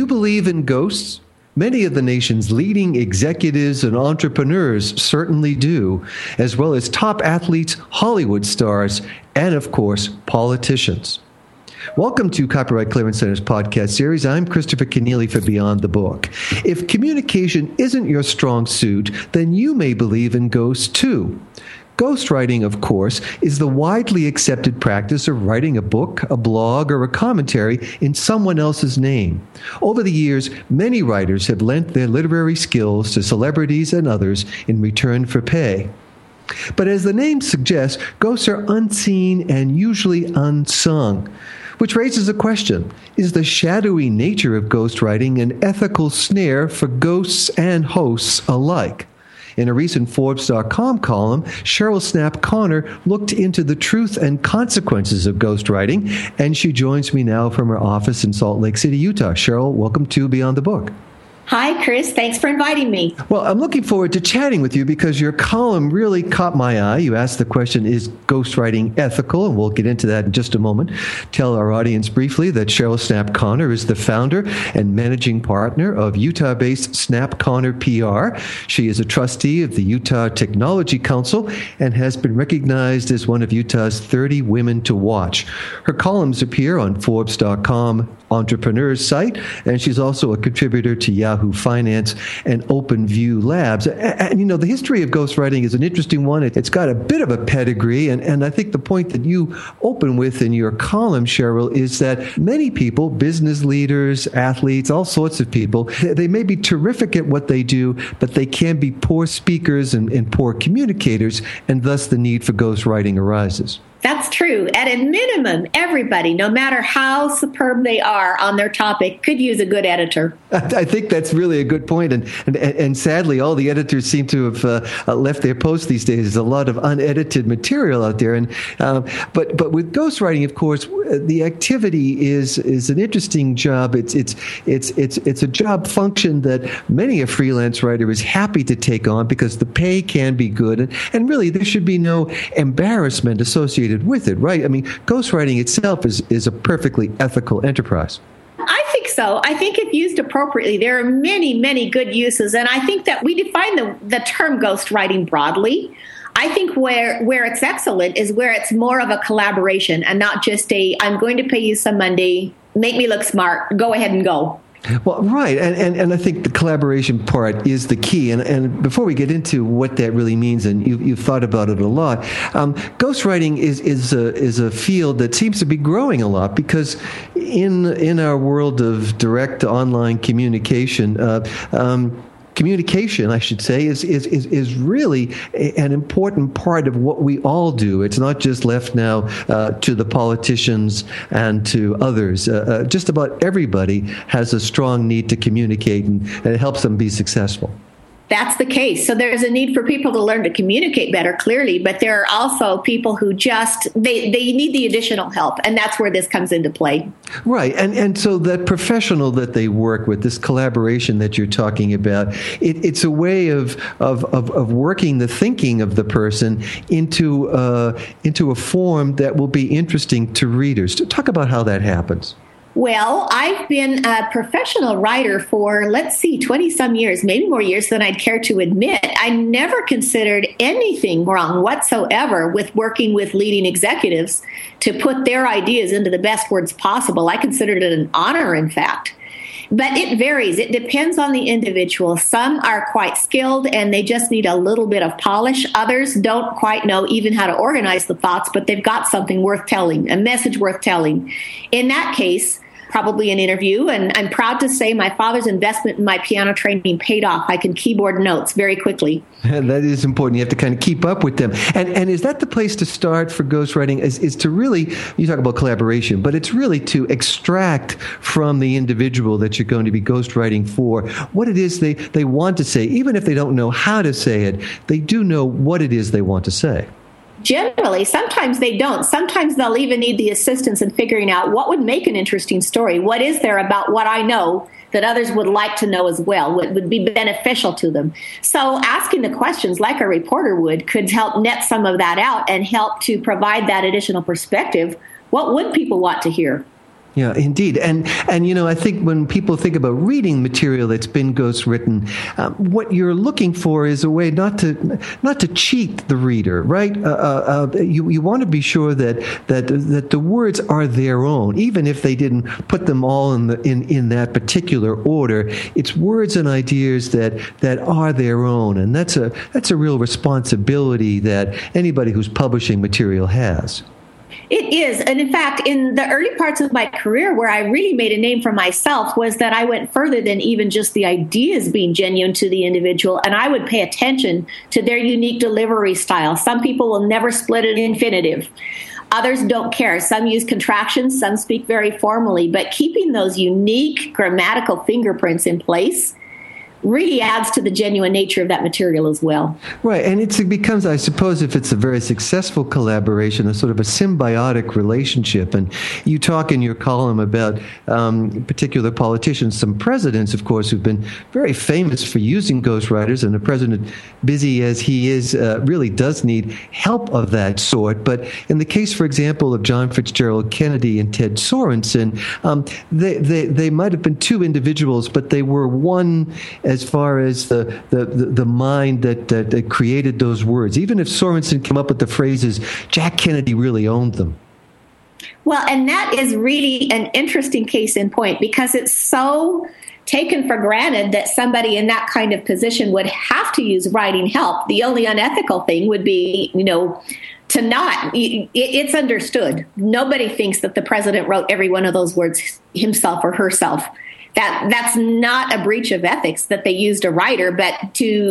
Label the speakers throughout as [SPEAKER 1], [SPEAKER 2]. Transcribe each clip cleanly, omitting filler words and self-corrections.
[SPEAKER 1] you believe in ghosts? Many of the nation's leading executives and entrepreneurs certainly do, as well as top athletes, Hollywood stars, and of course, politicians. Welcome to Copyright Clearance Center's podcast series. I'm Christopher Kenneally for Beyond the Book. If communication isn't your strong suit, then you may believe in ghosts too. Ghostwriting, of course, is the widely accepted practice of writing a book, a blog, or a commentary in someone else's name. Over the years, many writers have lent their literary skills to celebrities and others in return for pay. But as the name suggests, ghosts are unseen and usually unsung, which raises a question. Is the shadowy nature of ghostwriting an ethical snare for ghosts and hosts alike? In a recent Forbes.com column, Cheryl Snap Connor looked into the truth and consequences of ghostwriting, and she joins me now from her office in Salt Lake City, Utah. Cheryl, welcome to Beyond the Book.
[SPEAKER 2] Hi, Chris. Thanks for inviting me.
[SPEAKER 1] Well, I'm looking forward to chatting with you because your column really caught my eye. You asked the question, is ghostwriting ethical? And we'll get into that in just a moment. Tell our audience briefly that Cheryl Snap Connor is the founder and managing partner of Utah-based Snap Connor PR. She is a trustee of the Utah Technology Council and has been recognized as one of Utah's 30 women to watch. Her columns appear on Forbes.com Entrepreneurs site, and she's also a contributor to Yahoo Finance and OpenView Labs. And you know, the history of ghostwriting is an interesting one. It's got a bit of a pedigree, and I think the point that you open with in your column, Cheryl, is that many people, business leaders, athletes, all sorts of people, they may be terrific at what they do, but they can be poor speakers and poor communicators, and thus the need for ghostwriting arises.
[SPEAKER 2] That's true. At a minimum, everybody, no matter how superb they are on their topic, could use a good editor.
[SPEAKER 1] I think that's really a good point. And sadly, all the editors seem to have left their posts these days. There's a lot of unedited material out there. But with ghostwriting, of course, the activity is an interesting job. It's a job function that many a freelance writer is happy to take on because the pay can be good. And really, there should be no embarrassment associated with it, right? I mean, ghostwriting itself is a perfectly ethical enterprise.
[SPEAKER 2] I think so. I think if used appropriately, there are many, many good uses. And I think that we define the term ghostwriting broadly. I think where it's excellent is where it's more of a collaboration and not just I'm going to pay you some Monday, make me look smart, go ahead and go.
[SPEAKER 1] Well, right. And I think the collaboration part is the key. And before we get into what that really means, and you've thought about it a lot, ghostwriting is a field that seems to be growing a lot because in our world of direct online communication, communication, I should say, is really an important part of what we all do. It's not just left now to the politicians and to others. Just about everybody has a strong need to communicate, and it helps them be successful.
[SPEAKER 2] That's the case. So there's a need for people to learn to communicate better, clearly, but there are also people who just, they need the additional help, and that's where this comes into play.
[SPEAKER 1] Right. And so that professional that they work with, this collaboration that you're talking about, it's a way of working the thinking of the person into a form that will be interesting to readers. Talk about how that happens.
[SPEAKER 2] Well, I've been a professional writer for, 20-some years, maybe more years than I'd care to admit. I never considered anything wrong whatsoever with working with leading executives to put their ideas into the best words possible. I considered it an honor, in fact. But it varies. It depends on the individual. Some are quite skilled and they just need a little bit of polish. Others don't quite know even how to organize the thoughts, but they've got something worth telling, a message worth telling. In that case, probably an interview, and I'm proud to say my father's investment in my piano training paid off. I can keyboard notes very quickly.
[SPEAKER 1] That is important. You have to kind of keep up with them. And is that the place to start for ghostwriting, is to really, you talk about collaboration, but it's really to extract from the individual that you're going to be ghostwriting for what it is they want to say. Even if they don't know how to say it, they do know what it is they want to say.
[SPEAKER 2] Generally, sometimes they don't. Sometimes they'll even need the assistance in figuring out what would make an interesting story. What is there about what I know that others would like to know as well, what would be beneficial to them? So asking the questions like a reporter would could help net some of that out and help to provide that additional perspective. What would people want to hear?
[SPEAKER 1] Yeah, indeed. And I think when people think about reading material that's been ghostwritten, what you're looking for is a way not to cheat the reader, right? You want to be sure that the words are their own, even if they didn't put them all in that particular order. It's words and ideas that are their own, and that's a real responsibility that anybody who's publishing material has.
[SPEAKER 2] It is. And in fact, in the early parts of my career where I really made a name for myself was that I went further than even just the ideas being genuine to the individual. And I would pay attention to their unique delivery style. Some people will never split an infinitive. Others don't care. Some use contractions. Some speak very formally. But keeping those unique grammatical fingerprints in place really adds to the genuine nature of that material as well.
[SPEAKER 1] Right. And it becomes, I suppose, if it's a very successful collaboration, a sort of a symbiotic relationship. And you talk in your column about particular politicians, some presidents, of course, who've been very famous for using ghostwriters. And a president, busy as he is, really does need help of that sort. But in the case, for example, of John Fitzgerald Kennedy and Ted Sorensen, they might have been two individuals, but they were one as far as the mind that created those words. Even if Sorensen came up with the phrases, Jack Kennedy really owned them.
[SPEAKER 2] Well, and that is really an interesting case in point because it's so taken for granted that somebody in that kind of position would have to use writing help. The only unethical thing would be, to not. It's understood. Nobody thinks that the president wrote every one of those words himself or herself. That's not a breach of ethics that they used a writer, but to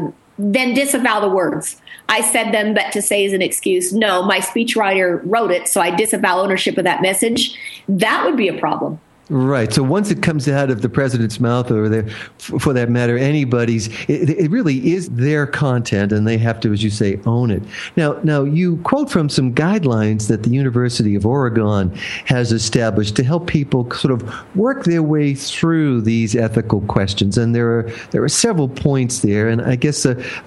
[SPEAKER 2] then disavow the words. I said them, but to say as an excuse, no, my speechwriter wrote it, so I disavow ownership of that message. That would be a problem.
[SPEAKER 1] Right. So once it comes out of the president's mouth, or for that matter, anybody's, it really is their content, and they have to, as you say, own it. Now you quote from some guidelines that the University of Oregon has established to help people sort of work their way through these ethical questions, and there are several points there. And I guess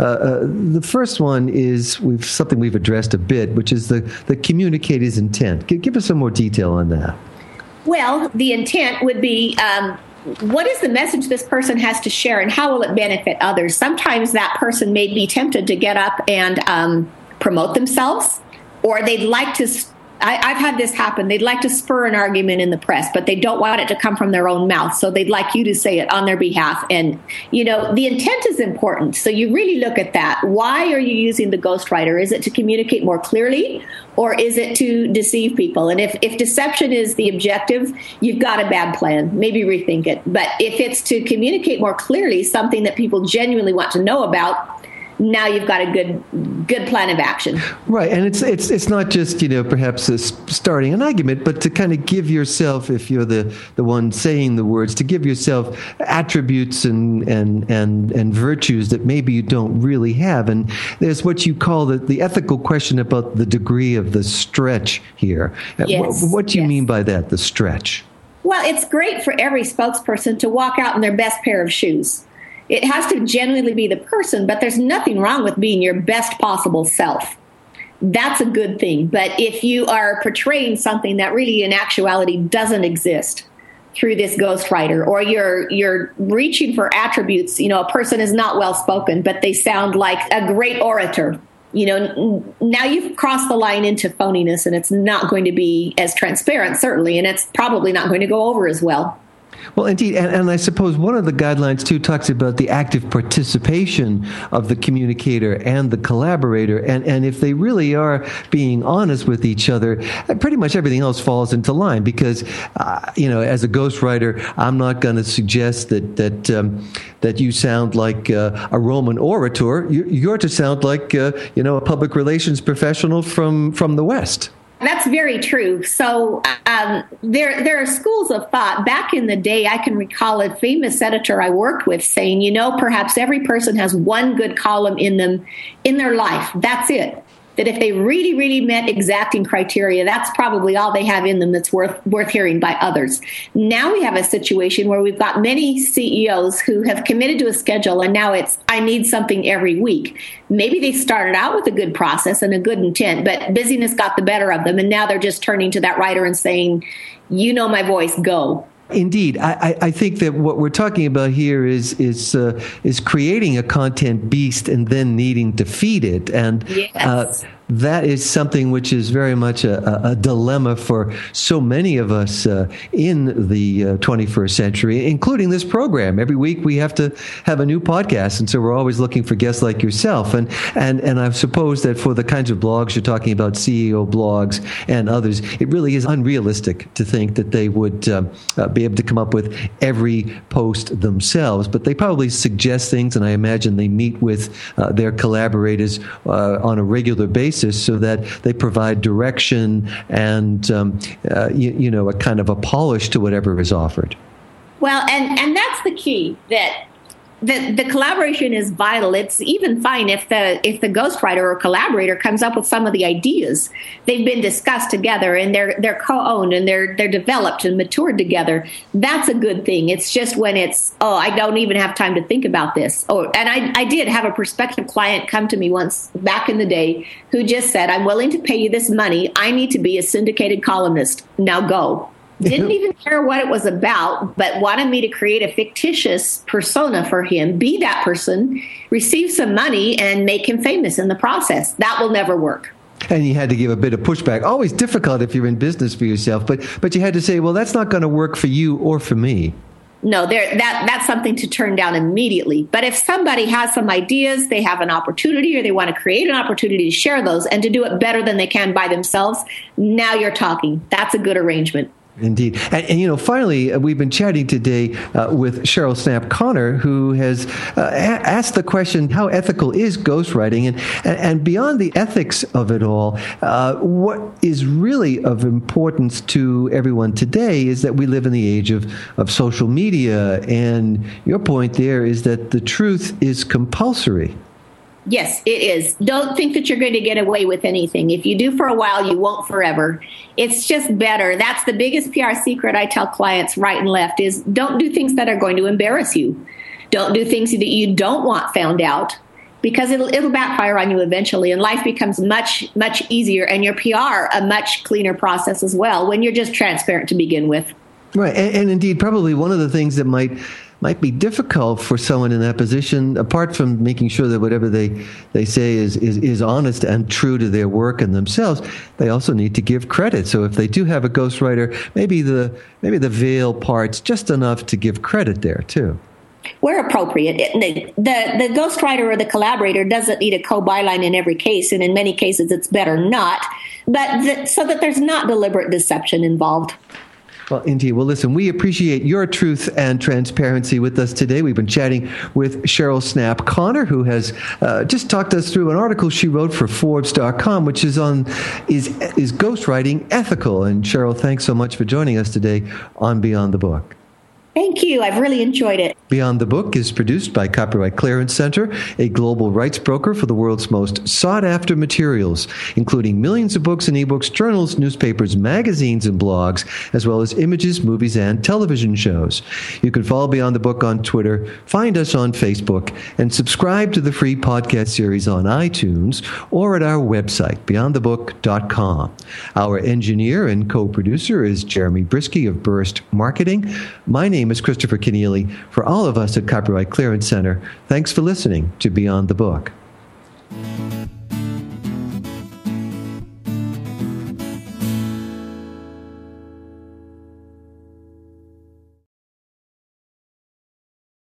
[SPEAKER 1] the first one is something we've addressed a bit, which is the communicator's intent. Give us some more detail on that.
[SPEAKER 2] Well, the intent would be, what is the message this person has to share and how will it benefit others? Sometimes that person may be tempted to get up and promote themselves, or they'd like to, I've had this happen, they'd like to spur an argument in the press, but they don't want it to come from their own mouth, so they'd like you to say it on their behalf. And, the intent is important, so you really look at that. Why are you using the ghostwriter? Is it to communicate more clearly, or is it to deceive people? And if deception is the objective, you've got a bad plan. Maybe rethink it. But if it's to communicate more clearly something that people genuinely want to know about, now you've got a good plan of action. Right,
[SPEAKER 1] and it's not just perhaps starting an argument, but to kind of give yourself, if you're the one saying the words, to give yourself attributes and virtues that maybe you don't really have. And there's what you call the ethical question about the degree of the stretch here.
[SPEAKER 2] Yes.
[SPEAKER 1] What do you mean by that, the stretch?
[SPEAKER 2] Well, it's great for every spokesperson to walk out in their best pair of shoes. It has to genuinely be the person, but there's nothing wrong with being your best possible self. That's a good thing. But if you are portraying something that really in actuality doesn't exist through this ghostwriter, or you're reaching for attributes, a person is not well spoken, but they sound like a great orator. Now you've crossed the line into phoniness, and it's not going to be as transparent, certainly, and it's probably not going to go over as well.
[SPEAKER 1] Well, indeed, and I suppose one of the guidelines, too, talks about the active participation of the communicator and the collaborator, and if they really are being honest with each other, pretty much everything else falls into line, because, as a ghostwriter, I'm not going to suggest that you sound like a Roman orator. You're to sound like, a public relations professional from the West.
[SPEAKER 2] That's very true. So there are schools of thought. Back in the day, I can recall a famous editor I worked with saying, perhaps every person has one good column in them in their life. That's it. that if they really, really met exacting criteria, that's probably all they have in them that's worth hearing by others. Now we have a situation where we've got many CEOs who have committed to a schedule, and now it's, I need something every week. Maybe they started out with a good process and a good intent, but busyness got the better of them, and now they're just turning to that writer and saying, you know my voice, go.
[SPEAKER 1] Indeed, I think that what we're talking about here is creating a content beast and then needing to feed it, and
[SPEAKER 2] yes.
[SPEAKER 1] That is something which is very much a dilemma for so many of us in the 21st century, including this program. Every week we have to have a new podcast, and so we're always looking for guests like yourself. And I suppose that for the kinds of blogs you're talking about, CEO blogs and others, it really is unrealistic to think that they would be able to come up with every post themselves. But they probably suggest things, and I imagine they meet with their collaborators on a regular basis, so that they provide direction and a kind of a polish to whatever is offered.
[SPEAKER 2] Well, and that's the key, that the collaboration is vital. It's even fine if the ghostwriter or collaborator comes up with some of the ideas. They've been discussed together, and they're co-owned, and they're developed and matured together. That's a good thing. It's just when it's, I don't even have time to think about this. And I did have a prospective client come to me once back in the day who just said, I'm willing to pay you this money. I need to be a syndicated columnist. Now go. Didn't even care what it was about, but wanted me to create a fictitious persona for him, be that person, receive some money, and make him famous in the process. That will never work.
[SPEAKER 1] And you had to give a bit of pushback. Always difficult if you're in business for yourself, but you had to say, well, that's not going to work for you or for me.
[SPEAKER 2] No, that's something to turn down immediately. But if somebody has some ideas, they have an opportunity, or they want to create an opportunity to share those and to do it better than they can by themselves, now you're talking. That's a good arrangement.
[SPEAKER 1] Indeed. And finally, we've been chatting today with Cheryl Snapp Connor, who has asked the question, how ethical is ghostwriting? And beyond the ethics of it all, what is really of importance to everyone today is that we live in the age of social media. And your point there is that the truth is compulsory.
[SPEAKER 2] Yes, it is. Don't think that you're going to get away with anything. If you do for a while, you won't forever. It's just better. That's the biggest PR secret I tell clients right and left is don't do things that are going to embarrass you. Don't do things that you don't want found out, because it'll backfire on you eventually, and life becomes much, much easier, and your PR a much cleaner process as well when you're just transparent to begin with.
[SPEAKER 1] Right. And indeed, probably one of the things that might be difficult for someone in that position, apart from making sure that whatever they say is honest and true to their work and themselves, they also need to give credit. So if they do have a ghostwriter, maybe the veil part's just enough to give credit there too.
[SPEAKER 2] Where appropriate. The ghostwriter or the collaborator doesn't need a co-byline in every case, and in many cases it's better not, but so that there's not deliberate deception involved.
[SPEAKER 1] Well, indeed. Well, listen, we appreciate your truth and transparency with us today. We've been chatting with Cheryl Snapp Connor, who has just talked us through an article she wrote for Forbes.com, which is ghostwriting ethical? And Cheryl, thanks so much for joining us today on Beyond the Book.
[SPEAKER 2] Thank you. I've really enjoyed it.
[SPEAKER 1] Beyond the Book is produced by Copyright Clearance Center, a global rights broker for the world's most sought-after materials, including millions of books and ebooks, journals, newspapers, magazines, and blogs, as well as images, movies, and television shows. You can follow Beyond the Book on Twitter, find us on Facebook, and subscribe to the free podcast series on iTunes or at our website, beyondthebook.com. Our engineer and co-producer is Jeremy Brisky of Burst Marketing. My name is Christopher Keneally. For all of us at Copyright Clearance Center, thanks for listening to Beyond the Book.